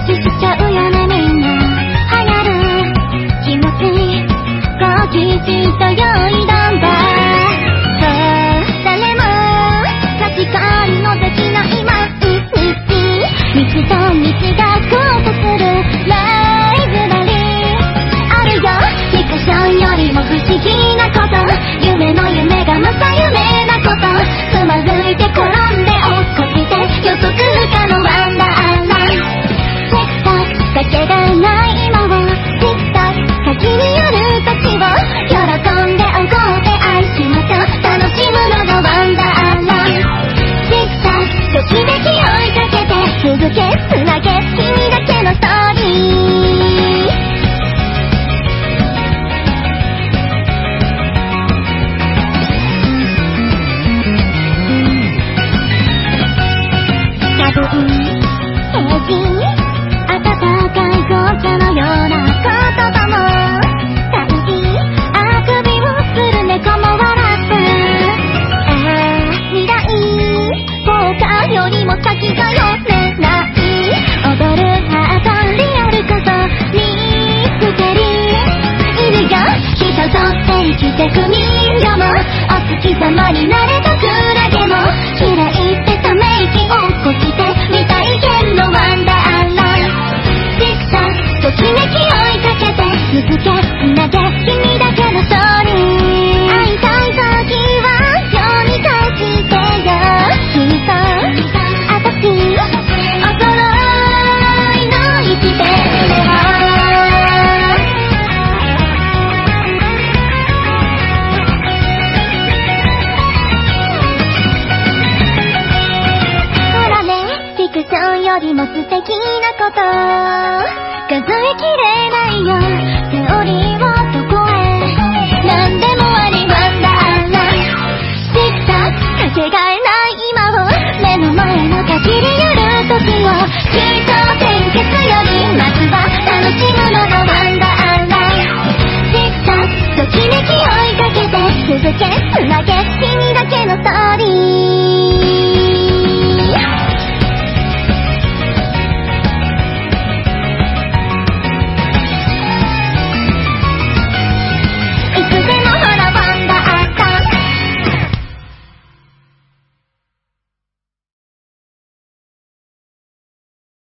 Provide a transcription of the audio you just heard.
話しちゃうよねみんな。流行る気持ち好奇心と良いどんだ。そう誰も確かにのできない毎日。道と道が交差するライブラリーあるよ。フィクションよりも不思議なこと、夢の夢がまた夢なこと、つまずいて転んで落っこちて予測不可のワンダーラン。チェッターかけがない今をチッター先にある時を喜んで怒って愛しましょう。楽しむのがワンダーラン。チッターときめき追いかけて続けつなげ君だけのストーリー。多分平時温かい紅茶のような言葉も大事。あくびをする猫も笑った。未来ポーカーよりも先が読めない。踊るハートリアルこそミステリー。いるよ人とって生きてく人魚もお月様になれたクラゲも綺麗ってため息を起こして未体験のワンダーラン。ちっさときめき追いかけて続けつなげ君だけのストーリー。会いたい時は世に返してよ君と私お揃いの生きてるわ。ほらねフィクションよりも素敵なこと数えきれないよ。